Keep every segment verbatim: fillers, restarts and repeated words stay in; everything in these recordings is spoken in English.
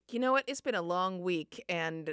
You know what? It's been a long week, and uh,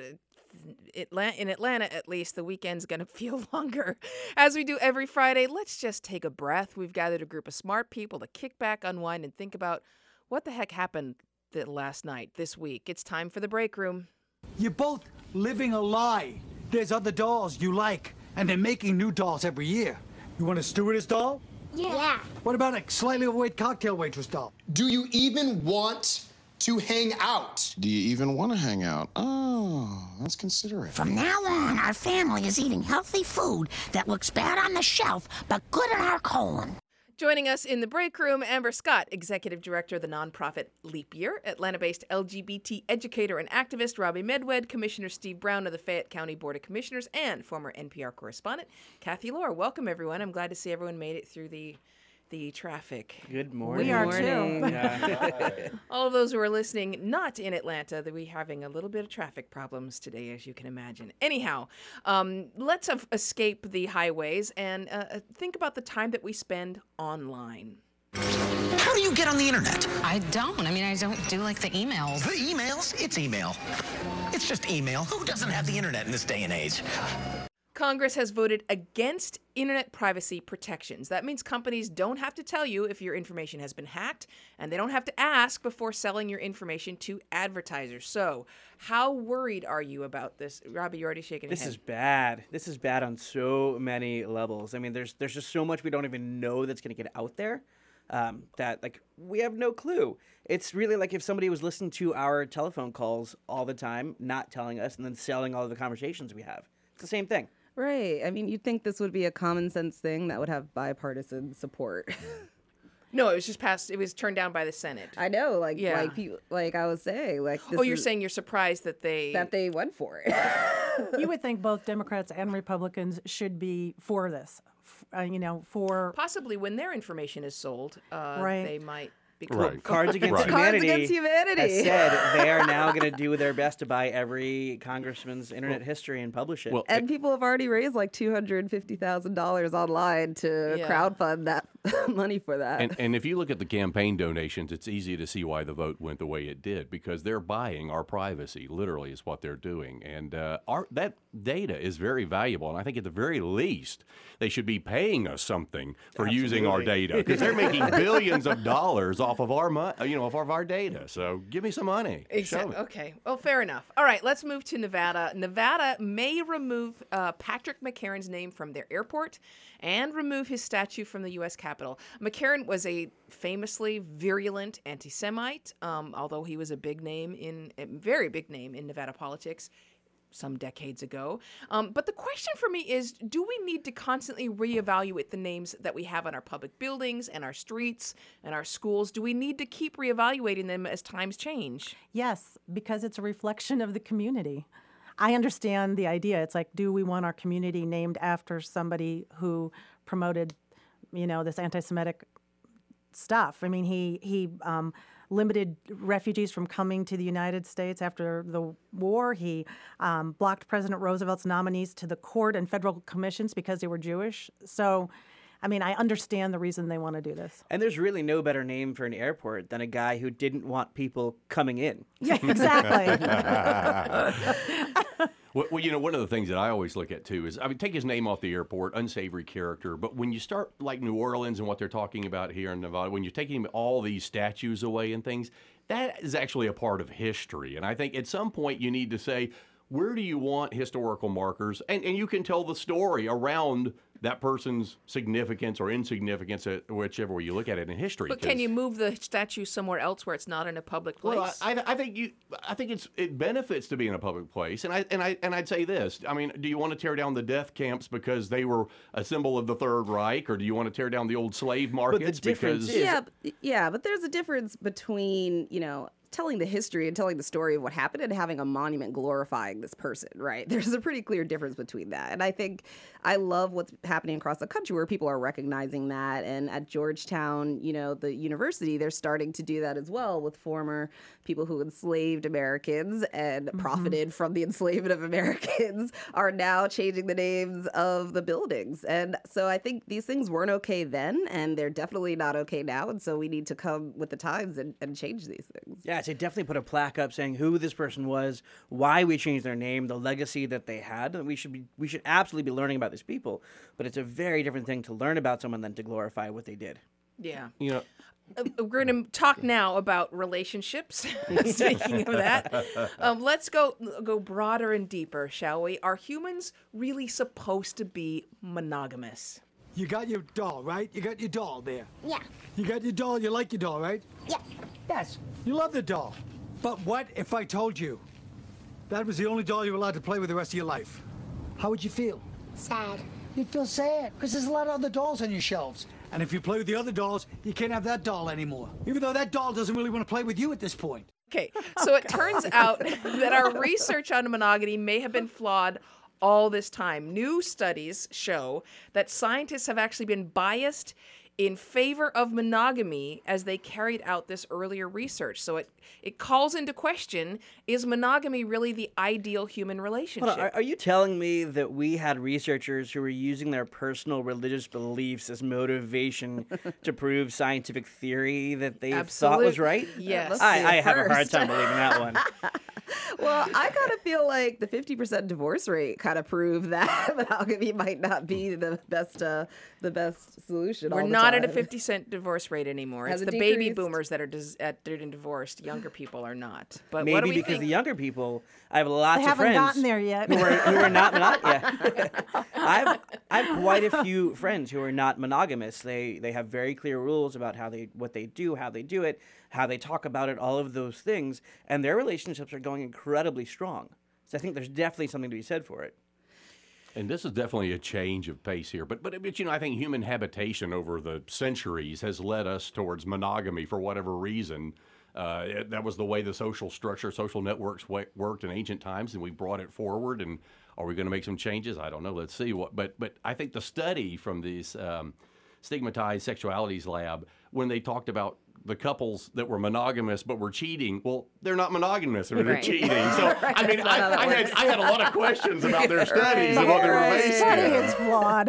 Atla- in Atlanta, at least, the weekend's going to feel longer. As we do every Friday, let's just take a breath. We've gathered a group of smart people to kick back, unwind, and think about what the heck happened th- last night, this week. It's time for the break room. You're both living a lie. There's other dolls you like, and they're making new dolls every year. You want a stewardess doll? Yeah. yeah. What about a slightly overweight cocktail waitress doll? Do you even want to hang out? Do you even want to hang out? Oh, that's considerate. From now on, our family is eating healthy food that looks bad on the shelf, but good in our colon. Joining us in the break room, Amber Scott, Executive Director of the nonprofit Leap Year, Atlanta-based L G B T educator and activist Robbie Medwed, Commissioner Steve Brown of the Fayette County Board of Commissioners, and former N P R correspondent Kathy Lohr. Welcome, everyone. I'm glad to see everyone made it through the the traffic. Good morning. We are morning. too. Yeah. All of those who are listening, not in Atlanta, that we're having a little bit of traffic problems today, as you can imagine. Anyhow, um, let's f- escape the highways and uh, think about the time that we spend online. How do you get on the internet? I don't. I mean, I don't do like the emails. The emails? It's email. It's just email. Who doesn't have the internet in this day and age? Congress has voted against internet privacy protections. That means companies don't have to tell you if your information has been hacked, and they don't have to ask before selling your information to advertisers. So, how worried are you about this? Robbie, you're already shaking your This head. is bad. This is bad on so many levels. I mean, there's there's just so much we don't even know that's going to get out there um, that, like, we have no clue. It's really like if somebody was listening to our telephone calls all the time, not telling us, and then selling all of the conversations we have. It's the same thing. Right. I mean, you'd think this would be a common sense thing that would have bipartisan support. No, it was just passed. It was turned down by the Senate. I know, like, Yeah. like people, like I was saying, like. This Oh, you're is- saying you're surprised that they that they went for it. You would think both Democrats and Republicans should be for this. F- Uh, you know, for possibly when their information is sold, uh, Right. they might be Right. Cards Against Right. Humanity, Cards Against Humanity. has said they are now going to do their best to buy every congressman's internet history and publish it. Well, And people have already raised like two hundred fifty thousand dollars online to Yeah. crowdfund that money for that. And, and if you look at the campaign donations, it's easy to see why the vote went the way it did, because they're buying our privacy, literally, is what they're doing. And uh, our that data is very valuable, and I think at the very least, they should be paying us something for using our Absolutely. data, because they're making billions of dollars off of our mo- you know, off of our data. So give me some money. Show Exactly. me. Okay. Well, fair enough. All right, let's move to Nevada. Nevada may remove uh, Patrick McCarron's name from their airport and remove his statue from the U S Capitol. McCarron was a famously virulent anti-Semite, um, although he was a big name in a very big name in Nevada politics some decades ago. Um, but the question for me is, do we need to constantly reevaluate the names that we have on our public buildings and our streets and our schools? Do we need to keep reevaluating them as times change? yes, because it's a reflection of the community. I understand the idea. It's like, do we want our community named after somebody who promoted, you know, this anti-Semitic stuff? I mean, he he um, limited refugees from coming to the United States after the war. He um, blocked President Roosevelt's nominees to the court and federal commissions because they were Jewish. So, I mean, I understand the reason they want to do this. And there's really no better name for an airport than a guy who didn't want people coming in. Yeah, exactly. Well, well, you know, one of the things that I always look at too is, I mean, take his name off the airport, unsavory character. But when you start like New Orleans and what they're talking about here in Nevada, when you're taking all these statues away and things, that is actually a part of history. And I think at some point you need to say, where do you want historical markers? And, and you can tell the story around that person's significance or insignificance, uh, whichever way you look at it in history. But 'cause- can you move the statue somewhere else where it's not in a public place? Well, I, I think you. I think it's it benefits to be in a public place, and I and I and I'd say this. I mean, do you want to tear down the death camps because they were a symbol of the Third Reich, or do you want to tear down the old slave markets difference because? is- yeah, b- yeah, but there's a difference between, you know, telling the history and telling the story of what happened and having a monument glorifying this person, right? There's a pretty clear difference between that. And I think I love what's happening across the country where people are recognizing that. And at Georgetown, you know, the university, they're starting to do that as well with former people who enslaved Americans and profited from the enslavement of Americans are now changing the names of the buildings. And so I think these things weren't okay then, and they're definitely not okay now. And so we need to come with the times and, and change these things. Yeah, I'd say definitely put a plaque up saying who this person was, why we changed their name, the legacy that they had. And we should be we should absolutely be learning about these people. But it's a very different thing to learn about someone than to glorify what they did. Yeah. You know, Uh, we're going to talk now about relationships. Speaking of that, um, let's go go broader and deeper, shall we? Are humans really supposed to be monogamous? You got your doll, right? You got your doll there. Yeah. You got your doll, you like your doll, right? Yeah. Yes. You love the doll. But what if I told you that was the only doll you were allowed to play with the rest of your life? How would you feel? Sad. You'd feel sad, because there's a lot of other dolls on your shelves. And if you play with the other dolls, you can't have that doll anymore. Even though that doll doesn't really want to play with you at this point. Okay, so it turns out that our research on monogamy may have been flawed all this time. New studies show that scientists have actually been biased in favor of monogamy as they carried out this earlier research. So it, it calls into question, is monogamy really the ideal human relationship? Hold on, are, are you telling me that we had researchers who were using their personal religious beliefs as motivation to prove scientific theory that they thought was right? Yes. I, I have a hard time believing that one. Well, I kind of feel like the fifty percent divorce rate kind of proved that monogamy might not be the best uh, the best solution. We're all the not time. at a fifty cent divorce rate anymore. Has it's it the baby decreased? boomers that are dis- at, getting divorced. Younger people are not. But Maybe what do we because think? the younger people, I have lots They of haven't friends gotten there yet. who are who are not monogamous. Yeah. I've I have quite a few friends who are not monogamous. They they have very clear rules about how they what they do, how they do it, how they talk about it, all of those things, and their relationships are going incredibly strong. So I think there's definitely something to be said for it. And this is definitely a change of pace here. But, but, but, you know, I think human habitation over the centuries has led us towards monogamy for whatever reason. Uh, it, that was the way the social structure, social networks w- worked in ancient times, and we brought it forward. And are we going to make some changes? I don't know. Let's see. What. But, but I think the study from this um, Stigmatized Sexualities Lab, when they talked about the couples that were monogamous but were cheating, well, they're not monogamous or they're Right. cheating. So, Right, I mean, that's not how I, that I, had, works. I had a lot of questions about their studies Right. and what they were Right. based Study on. is flawed.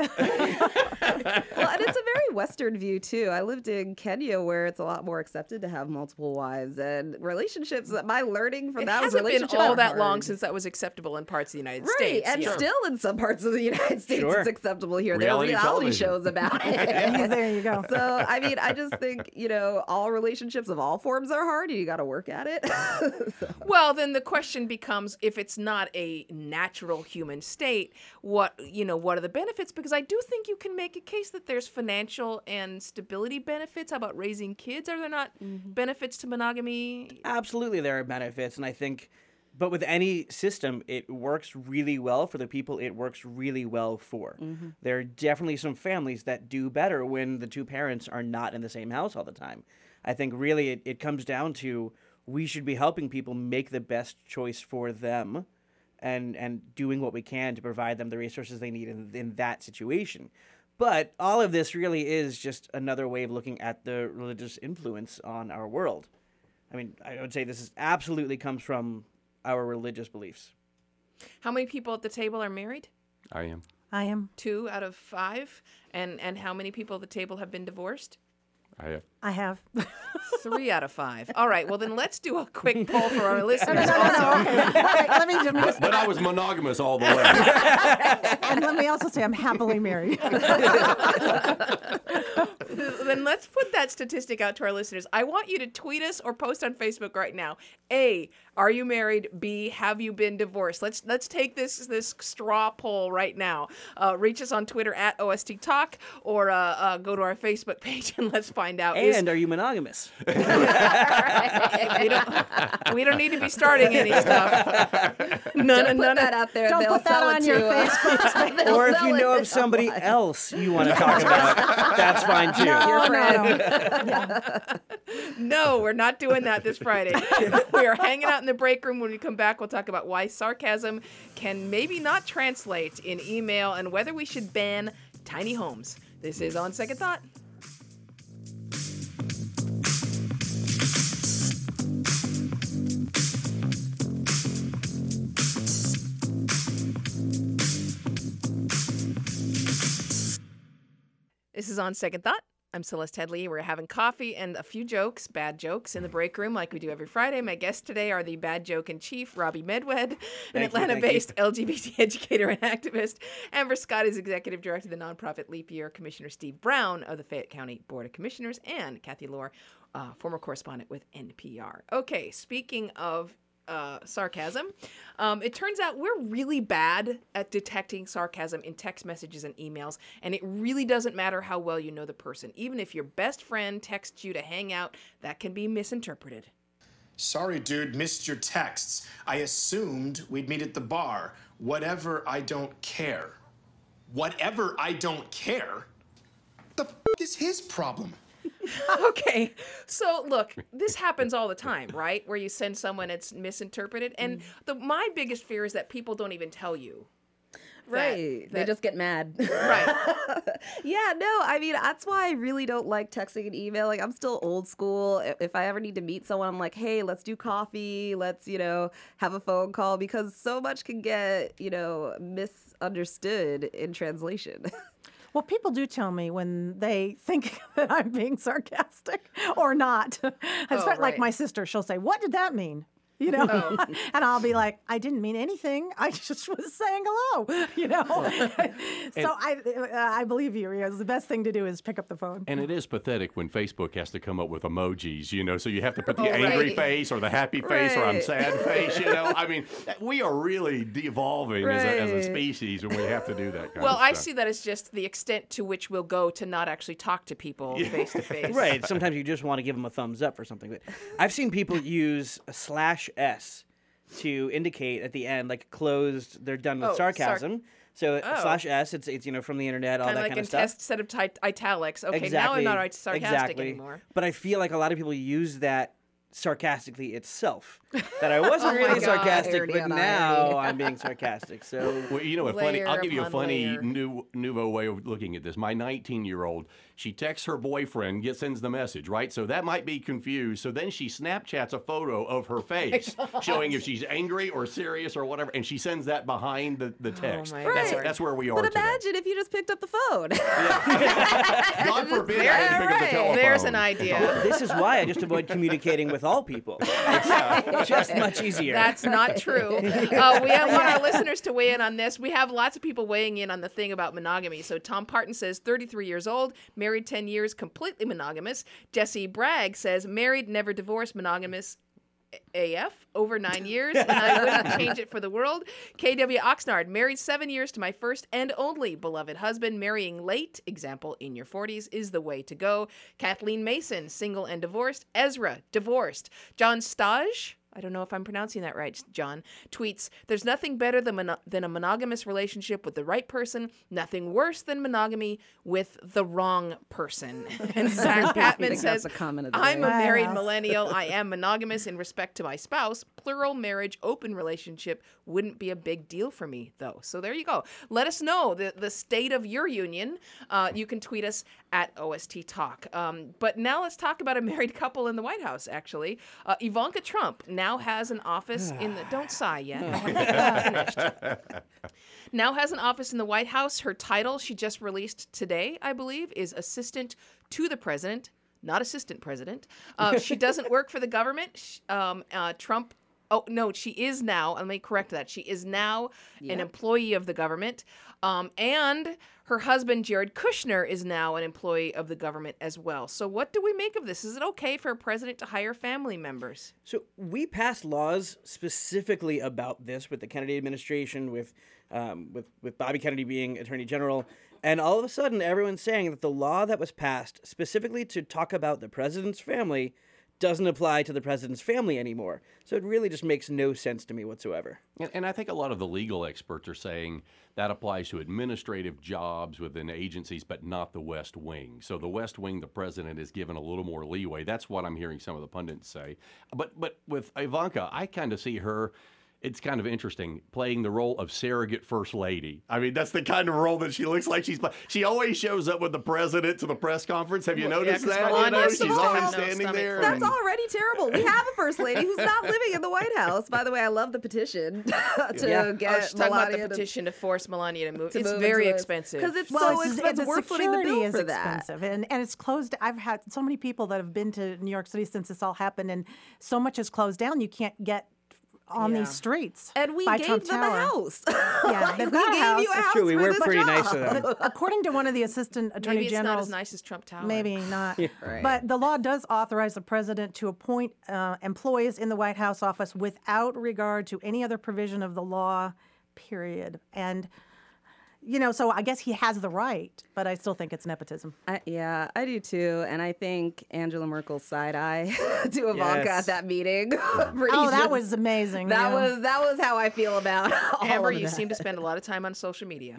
Well, and it's a very Western view too. I lived in Kenya where it's a lot more accepted to have multiple wives, and relationships. My learning from It that was hasn't been relationships all are that long hard. since that was acceptable in parts of the United Right, States. and Yeah. still in some parts of the United States Sure. it's acceptable here. Reality there are reality television. shows about it. There you go. So, I mean, I just think, you know, all relationships of all forms are hard. You got to work at it. So- Well, then the question becomes, if it's not a natural human state, what you know, what are the benefits? Because I do think you can make a case that there's financial and stability benefits. How about raising kids? Are there not benefits to monogamy? Absolutely, there are benefits, and I think, but with any system, it works really well for the people it works really well for. There are definitely some families that do better when the two parents are not in the same house all the time. I think really it, it comes down to we should be helping people make the best choice for them and and doing what we can to provide them the resources they need in, in that situation. But all of this really is just another way of looking at the religious influence on our world. I mean, I would say this is absolutely comes from our religious beliefs. How many people at the table are married? I am. I am. Two out of five. And and how many people at the table have been divorced? I am. I have. Three out of five. All right. Well, then let's do a quick poll for our listeners. No, no, no, also. okay. All right, let me, let me But, but I was monogamous all the way. and let me also say I'm happily married. Then let's put that statistic out to our listeners. I want you to tweet us or post on Facebook right now. A, are you married? B, have you been divorced? Let's let's take this this straw poll right now. Uh, reach us on Twitter at O S T Talk or uh, uh, go to our Facebook page and let's find out. Is- And are you monogamous? we don't we don't need to be starting any stuff. None Don't of put none that of out there. Don't They'll put that sell it on to your us. Facebook. They'll Or if sell you it know of somebody online. else you want to talk about, that's fine too. No, Your friend. no. No, we're not doing that this Friday. We are hanging out in the break room. When we come back, we'll talk about why sarcasm can maybe not translate in email and whether we should ban tiny homes. This is On Second Thought. This is On Second Thought. I'm Celeste Headley. We're having coffee and a few jokes, bad jokes, in the break room like we do every Friday. My guests today are the bad joke in chief, Robbie Medwed, an Atlanta-based L G B T educator and activist. Amber Scott is executive director of the nonprofit Leap Year. Commissioner Steve Brown of the Fayette County Board of Commissioners, and Kathy Lohr, uh, former correspondent with N P R. Okay, speaking of Uh, sarcasm. Um, it turns out we're really bad at detecting sarcasm in text messages and emails, and it really doesn't matter how well you know the person. Even if your best friend texts you to hang out, that can be misinterpreted. Sorry, dude, missed your texts. I assumed we'd meet at the bar. Whatever, I don't care. Whatever, I don't care? The f*** is his problem? Okay, so look, this happens all the time, right? Where you send someone, it's misinterpreted, and the my biggest fear is that people don't even tell you. Right. They that- just get mad. Right. Yeah, no, I mean, that's why I really don't like texting and email. Like, I'm still old school. I- If I ever need to meet someone, I'm like, hey, let's do coffee. Let's, you know, have a phone call, because so much can get, you know, misunderstood in translation. Well, people do tell me when they think that I'm being sarcastic or not. It's Oh, like right. my sister, she'll say, "What did that mean?" You know, Oh. and I'll be like, "I didn't mean anything. I just was saying hello." You know, so I uh, I believe you. Rios. The best thing to do is pick up the phone. And it is pathetic when Facebook has to come up with emojis, you know, so you have to put the Oh, angry right. face or the happy face or I'm Right. sad face, you know. I mean, we are really de-evolving as, a, as a Right. species when we have to do that kind Well, of I stuff. see that as just the extent to which we'll go to not actually talk to people face to face. Right. Sometimes you just want to give them a thumbs up or something. But I've seen people use a slash S to indicate at the end, like closed, they're done with Oh, sar- sarcasm. So Oh. slash S, it's it's you know from the internet, all Kind of that like kind in of stuff. test set of tit- italics. Okay, exactly. now I'm not art- sarcastic exactly. anymore. But I feel like a lot of people use that sarcastically itself. That I wasn't Oh my really God. sarcastic, Irony but on now irony. I'm being sarcastic. So Well, you know, a funny. I'll Layer give you a upon funny layer. new nouveau way of looking at this. My nineteen-year-old, she texts her boyfriend, gets sends the message, right? So that might be confused. So then she Snapchats a photo of her face, showing if she's angry or serious or whatever, and she sends that behind the, the text. my that's, Lord. that's where we are But today. imagine if you just picked up the phone. God forbid I had to pick up the Right. telephone. There's an idea. this is why I just avoid communicating with all people. It's uh, just much easier. That's not true. Uh, we have, want our listeners to weigh in on this. We have lots of people weighing in on the thing about monogamy. So Tom Parton says, thirty-three years old, married ten years, completely monogamous. Jesse Bragg says, married, never divorced, monogamous. A F over nine years, and I wouldn't change it for the world. K W Oxnard, married seven years to my first and only beloved husband. Marrying late, example in your forties, is the way to go. Kathleen Mason, single and divorced. Ezra, divorced. John Stage, I don't know if I'm pronouncing that right, John, tweets, there's nothing better than, mono- than a monogamous relationship with the right person, nothing worse than monogamy with the wrong person. And Zach I Patman think says, that's a comment of the I'm day. a married Yes. millennial. I am monogamous in respect to my spouse. Plural marriage, open relationship wouldn't be a big deal for me, though. So there you go. Let us know the, the state of your union. Uh, you can tweet us at O S T Talk. Um, but now let's talk about a married couple in the White House, actually. Uh, Ivanka Trump now has an office in the... Don't sigh yet. I haven't finished. Now has an office in the White House. Her title, she just released today, I believe, is Assistant to the President, not Assistant President. Uh, she doesn't work for the government. Sh- Um, uh, Trump, oh, no, she is now, let me correct that. She is now an employee of the government. Um, and her husband, Jared Kushner, is now an employee of the government as well. So what do we make of this? Is it okay for a president to hire family members? So we passed laws specifically about this with the Kennedy administration, with um, with with Bobby Kennedy being Attorney General, and all of a sudden everyone's saying that the law that was passed specifically to talk about the president's family doesn't apply to the president's family anymore. So it really just makes no sense to me whatsoever. And, and I think a lot of the legal experts are saying that applies to administrative jobs within agencies, but not the West Wing. So the West Wing, the president is given a little more leeway. That's what I'm hearing some of the pundits say. But but with Ivanka, I kind of see her it's kind of interesting playing the role of surrogate first lady. I mean, that's the kind of role that she looks like she's playing. She always shows up with the president to the press conference. Have you Well, yeah, noticed 'cause that? Melania You know, seems she's to always have no standing stomach there. for That's and- already terrible. We have a first lady who's not living in the White House. By the way, I love the petition to Yeah. get Oh, she's talking about Melania the to- petition to force Melania to move. to it's move very into this. expensive. 'Cause it's Well, so it's- expensive. the We're footing the security bill is for that. expensive, and and it's closed. I've had so many people that have been to New York City since this all happened, and so much is closed down. You can't get on Yeah. these streets. And we by gave Trump them Tower. a house. Yeah, they've we got a gave house. you a That's house true. We for were this pretty nice job. to them. But according to one of the assistant attorney Maybe it's generals, not as nice as Trump Tower. maybe not. Right. But the law does authorize the president to appoint uh, employees in the White House office without regard to any other provision of the law, period. And, you know, so I guess he has the right, but I still think it's nepotism. I, yeah, I do too. And I think Angela Merkel's side eye to Ivanka Yes. at that meeting. pretty Oh, that just- was amazing. That yeah. was that was how I feel about all Amber, of you that. seem to spend a lot of time on social media.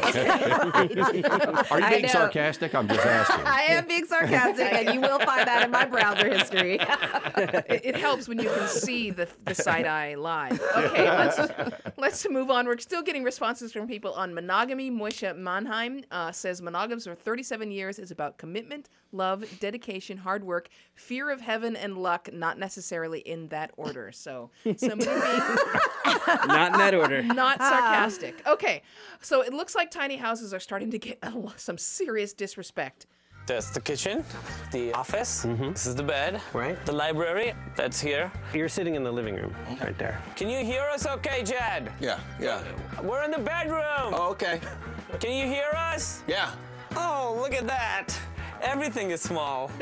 Are you I being know. sarcastic? I'm just asking. I am being sarcastic, and you will find that in my browser history. it, it helps when you can see the, the side eye live. Okay, let's let's move on. We're still getting responses from people on monogamy. Moisha Mannheim uh, says monogamous for thirty-seven years is about commitment, love, dedication, hard work, fear of heaven, and luck, not necessarily in that order. So somebody being Not in that order. not sarcastic. Okay, so it looks like tiny houses are starting to get a lo- some serious disrespect. That's the kitchen, the office. This is the bed. Right. The library. That's here. You're sitting in the living room, right there. Can you hear us okay, Jed? Yeah, yeah. We're in the bedroom. Oh, okay. Can you hear us? Yeah. Oh, look at that. Everything is small.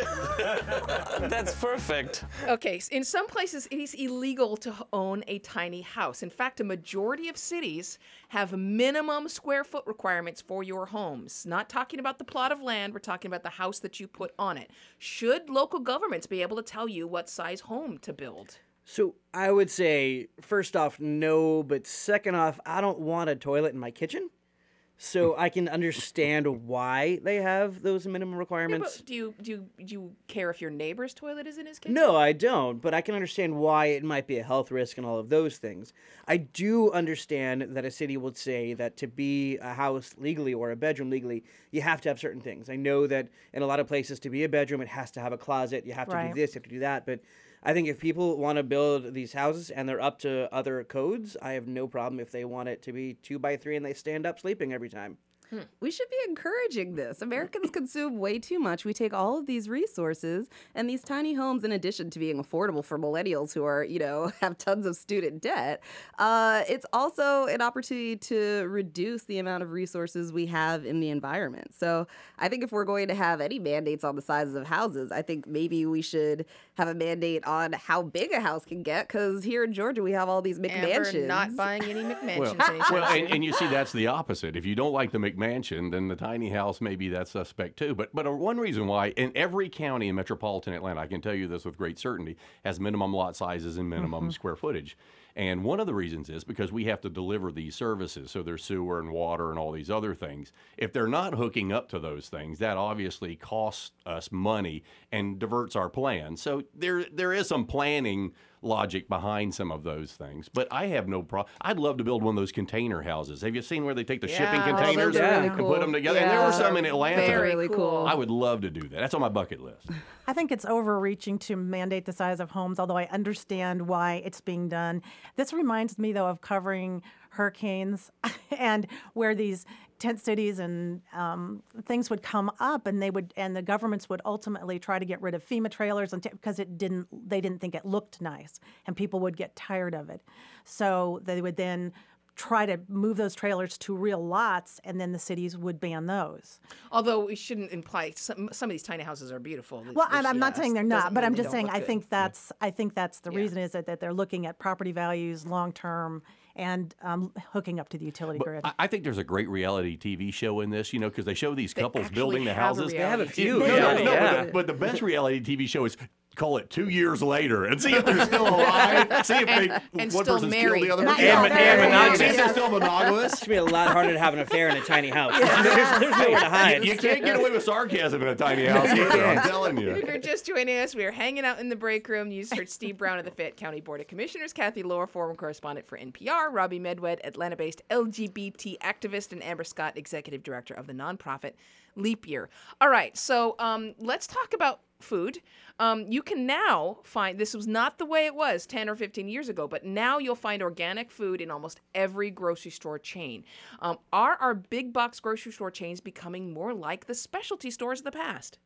That's perfect. Okay, s- in some places it is illegal to h- own a tiny house. In fact, a majority of cities have minimum square foot requirements for your homes. Not talking about the plot of land, we're talking about the house that you put on it. Should local governments be able to tell you what size home to build? So I would say, first off, no, but second off, I don't want a toilet in my kitchen. So I can understand why they have those minimum Yeah, requirements. but do you do you, do you care if your neighbor's toilet is in his kitchen? No, I don't, but I can understand why it might be a health risk and all of those things. I do understand that a city would say that to be a house legally or a bedroom legally, you have to have certain things. I know that in a lot of places, to be a bedroom, it has to have a closet, you have to Right. do this, you have to do that, but I think if people want to build these houses and they're up to other codes, I have no problem if they want it to be two by three and they stand up sleeping every time. We should be encouraging this. Americans consume way too much. We take all of these resources and these tiny homes, in addition to being affordable for millennials who are, you know, have tons of student debt. Uh, it's also an opportunity to reduce the amount of resources we have in the environment. So I think if we're going to have any mandates on the sizes of houses, I think maybe we should have a mandate on how big a house can get. Because here in Georgia, we have all these McMansions. Amber not buying any McMansions Well, anytime well and, soon. and you see, that's the opposite. If you don't like the McMansion, then the tiny house may be that suspect too. But but uh, one reason why, in every county in metropolitan Atlanta, I can tell you this with great certainty, has minimum lot sizes and minimum square footage. And one of the reasons is because we have to deliver these services. So there's sewer and water and all these other things. If they're not hooking up to those things, that obviously costs us money and diverts our plan. So there there is some planning logic behind some of those things. But I have no problem. I'd love to build one of those container houses. Have you seen where they take the shipping Yeah, containers those are really and cool. put them together? And there were some in Atlanta. Very Really cool. cool. I would love to do that. That's on my bucket list. I think it's overreaching to mandate the size of homes, although I understand why it's being done. This reminds me, though, of covering hurricanes and where these tent cities and um, things would come up, and they would, and the governments would ultimately try to get rid of FEMA trailers, and t- because it didn't, they didn't think it looked nice, and people would get tired of it. So they would then try to move those trailers to real lots, and then the cities would ban those. Although we shouldn't imply some, some of these tiny houses are beautiful. Well, I'm, Which, I'm not yes, saying they're doesn't not, but mean I'm they just don't saying look I good. think that's I think that's the Yeah. reason is that, that they're looking at property values long term and um, hooking up to the utility grid. I, I think there's a great reality T V show in this, you know, because they show these They couples actually building the have a houses. They have a reality few. No, T V no, show. no, Yeah. but, the, but the best reality T V show is call it two years later and see if they're still alive. See if they and one still person's married. killed the other Not person. And, and monogamous. See if they're still monogamous. It's gonna be a lot harder to have an affair in a tiny house. There's, there's nowhere to hide. You can't get away with sarcasm in a tiny house either, I'm telling you. If you're just joining us, we are hanging out in the break room. You just heard Steve Brown of the Fayette County Board of Commissioners, Kathy Lohr, former correspondent for N P R, Robbie Medwed, Atlanta-based L G B T activist, and Amber Scott, executive director of the nonprofit Leap Year. All right, so um, let's talk about food. Um, you can now find, this was not the way it was ten or fifteen years ago, but now you'll find organic food in almost every grocery store chain. Um, are our big box grocery store chains becoming more like the specialty stores of the past?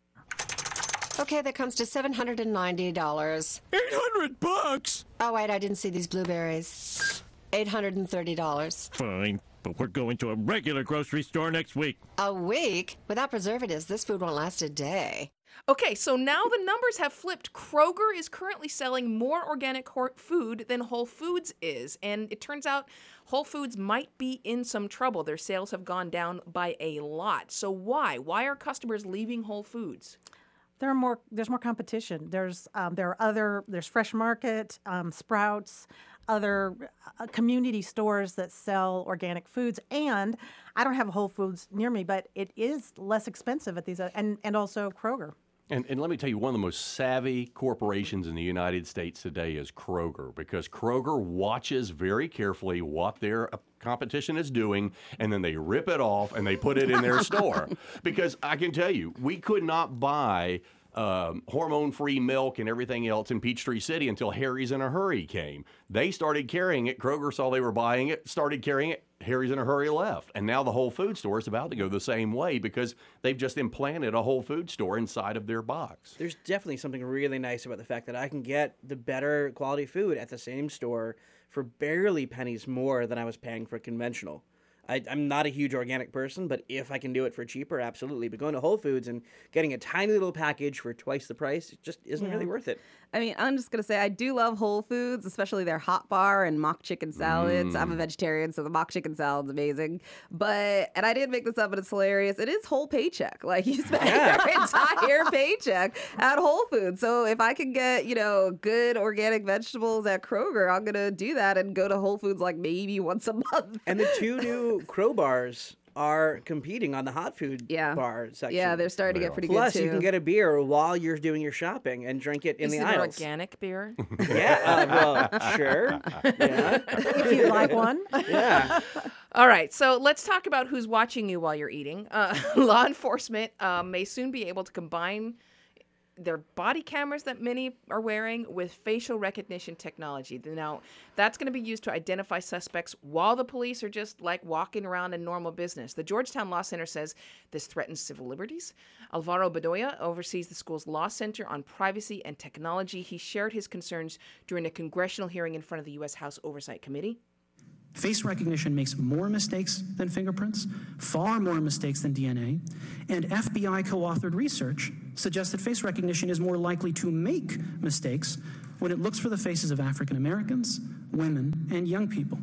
Okay, that comes to seven hundred ninety dollars. eight hundred bucks? Oh, wait, I didn't see these blueberries. eight hundred thirty dollars. Fine, but we're going to a regular grocery store next week. A week? Without preservatives, this food won't last a day. Okay, so now the numbers have flipped. Kroger is currently selling more organic cor- food than Whole Foods is. And it turns out Whole Foods might be in some trouble. Their sales have gone down by a lot. So why? Why are customers leaving Whole Foods? There are more. There's more competition. There's um, there are other. There's Fresh Market, um, Sprouts, other uh, community stores that sell organic foods. And I don't have a Whole Foods near me, but it is less expensive at these. Uh, and and also Kroger. And, and let me tell you, one of the most savvy corporations in the United States today is Kroger, because Kroger watches very carefully what their competition is doing, and then they rip it off and they put it in their store. Because I can tell you, we could not buy um, hormone-free milk and everything else in Peachtree City until Harry's in a Hurry came. They started carrying it. Kroger saw they were buying it, started carrying it. Harry's in a Hurry left. And now the Whole Food store is about to go the same way because they've just implanted a Whole Food store inside of their box. There's definitely something really nice about the fact that I can get the better quality food at the same store for barely pennies more than I was paying for conventional. I, I'm not a huge organic person, but if I can do it for cheaper, absolutely. But going to Whole Foods and getting a tiny little package for twice the price, it just isn't Yeah. really worth it. I mean, I'm just going to say I do love Whole Foods, especially their hot bar and mock chicken salads. Mm. I'm a vegetarian, so the mock chicken salad's amazing. But, and I didn't make this up, but it's hilarious. It is whole paycheck. Like, you spend Yeah. your entire paycheck at Whole Foods. So if I can get, you know, good organic vegetables at Kroger, I'm going to do that and go to Whole Foods like maybe once a month. And the two new Crowbars are competing on the hot food Yeah. bar section. Yeah, they're starting to get pretty good, Plus, you too. can get a beer while you're doing your shopping and drink it in Is the it aisles. an organic beer? Yeah, uh, well, sure. Yeah. If you'd like one. Yeah. All right, so let's talk about who's watching you while you're eating. Uh, law enforcement uh, may soon be able to combine their body cameras that many are wearing with facial recognition technology. Now, that's going to be used to identify suspects while the police are just like walking around in normal business. The Georgetown Law Center says this threatens civil liberties. Alvaro Bedoya oversees the school's law center on privacy and technology. He shared his concerns during a congressional hearing in front of the U S House Oversight Committee. Face recognition makes more mistakes than fingerprints, far more mistakes than D N A, and F B I co-authored research suggests that face recognition is more likely to make mistakes when it looks for the faces of African Americans, women, and young people.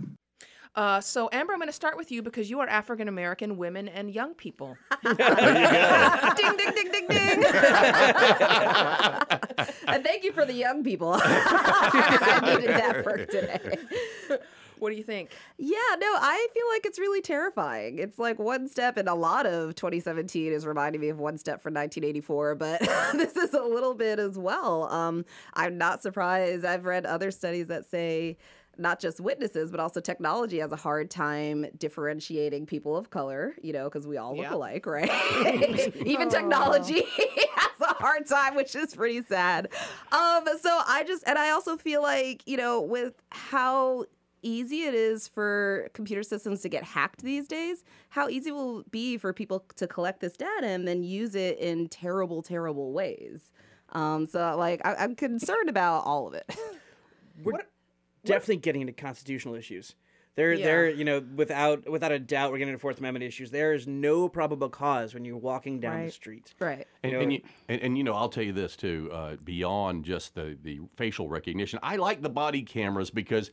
Uh, so, Amber, I'm going to start with you because you are African American, women, and young people. ding, ding, ding, ding, ding. And thank you for the young people. I needed that for today. What do you think? Yeah, no, I feel like it's really terrifying. It's like one step, and a lot of twenty seventeen is reminding me of one step from nineteen eighty-four, but this is a little bit as well. Um, I'm not surprised. I've read other studies that say not just witnesses, but also technology has a hard time differentiating people of color, you know, because we all look Yeah. alike, right? Even technology has a hard time, which is pretty sad. Um, so I just, and I also feel like, you know, with how easy it is for computer systems to get hacked these days, how easy will it be for people to collect this data and then use it in terrible, terrible ways? Um, so, like, I, I'm concerned about all of it. We're definitely getting into constitutional issues. There, Yeah. there, you know, without without a doubt, we're getting into Fourth Amendment issues. There is no probable cause when you're walking down the Right. street. Right. And, You know, and, you, and, and you know, I'll tell you this too. Uh, beyond just the the facial recognition, I like the body cameras because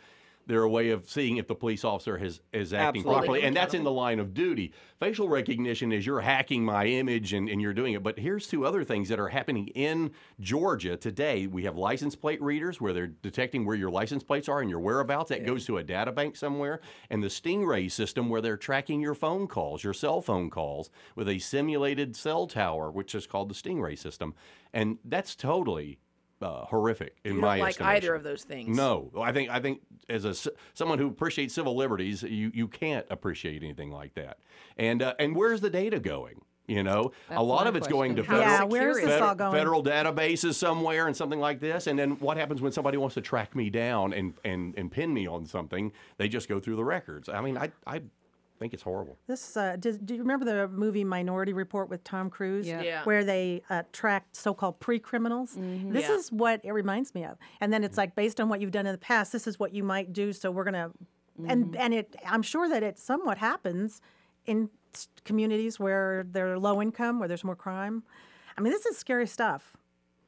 They're a way of seeing if the police officer has, is acting Absolutely. properly, and that's in the line of duty. Facial recognition is you're hacking my image and, and you're doing it. But here's two other things that are happening in Georgia today. We have license plate readers where they're detecting where your license plates are and your whereabouts. That goes to a data bank somewhere. And the Stingray system where they're tracking your phone calls, your cell phone calls, with a simulated cell tower, which is called the Stingray system. And that's totally Uh, horrific in You my don't like estimation. either of those things. No, I think I think as a c- someone who appreciates civil liberties, you you can't appreciate anything like that. And uh, and where's the data going? You know, That's a lot my of it's going to question. federal, Yeah, where's this fed- all going? federal databases somewhere and something like this. And then what happens when somebody wants to track me down and and and pin me on something? They just go through the records. I mean, I I think it's horrible. This uh, does, do you remember the movie Minority Report with Tom Cruise? Yeah. Yeah. Where they uh, tracked so-called pre-criminals. This Yeah. is what it reminds me of. And then it's like based on what you've done in the past, this is what you might do. So we're gonna, and and it. I'm sure that it somewhat happens in s- communities where they're low income, where there's more crime. I mean, this is scary stuff.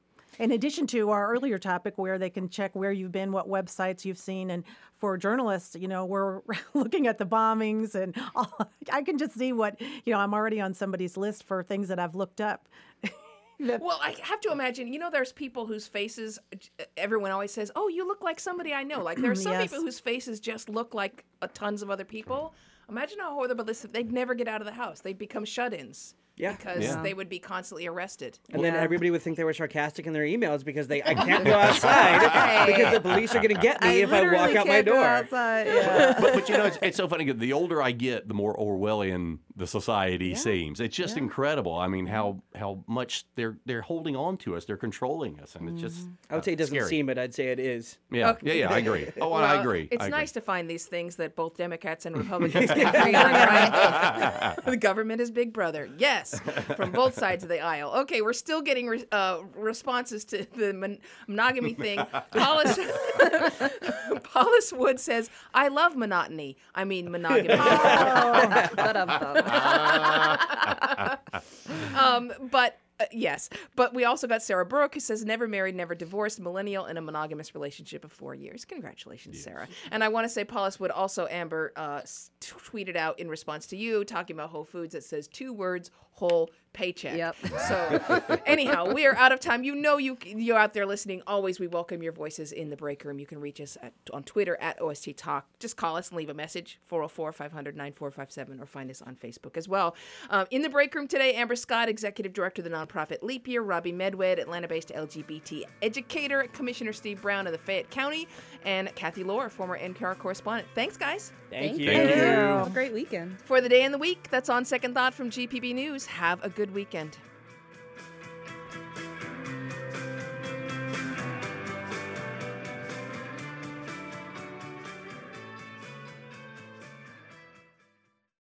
In addition to our earlier topic where they can check where you've been, what websites you've seen, and for journalists, you know, we're looking at the bombings and all, I can just see what, you know, I'm already on somebody's list for things that I've looked up. Well, I have to imagine, you know, there's people whose faces, everyone always says, oh, you look like somebody I know. Like, there are some Yes. people whose faces just look like uh, tons of other people. Imagine how horrible this is. They'd never get out of the house. They'd become shut-ins. Yeah. Because Yeah. they would be constantly arrested. And then everybody would think they were sarcastic in their emails because they I can't go outside because the police are going to get me if I walk out my door. Outside, yeah. but, but you know, it's, it's so funny. The older I get, the more Orwellian the society seems. It's just incredible. I mean, how how much they're they're holding on to us. They're controlling us, and it's just. I would say it doesn't scary. seem it. I'd say it is. Yeah, Okay. yeah, yeah. I agree. Oh, Well, I agree. It's I agree. nice to find these things that both Democrats and Republicans can agree on, right? The government is Big Brother. Yes, from both sides of the aisle. Okay, we're still getting re- uh, responses to the mon- monogamy thing. Paulus, Paulus Wood says, I love monotony. I mean monogamy. um, but uh, yes, but we also got Sarah Burke who says never married, never divorced, millennial in a monogamous relationship of four years. Congratulations, Sarah. And I want to say Paulus Wood also, Amber, uh, s- tweeted out in response to you talking about Whole Foods that says two words, whole paycheck. Yep. So anyhow, we are out of time. You know you you're out there listening. Always we welcome your voices in the break room. You can reach us at, on Twitter at O S T Talk. Just call us and leave a message, four oh four, five hundred, nine four five seven, or find us on Facebook as well. Um, in the break room today, Amber Scott, Executive Director of the nonprofit Leap Year, Robbie Medwed, Atlanta-based L G B T educator, Commissioner Steve Brown of the Fayette County, and Kathy Lohr, former N P R correspondent. Thanks, guys. Thank, Thank you. Thank you. Have a great weekend. For the day and the week, that's on Second Thought from G P B News. Have a good weekend.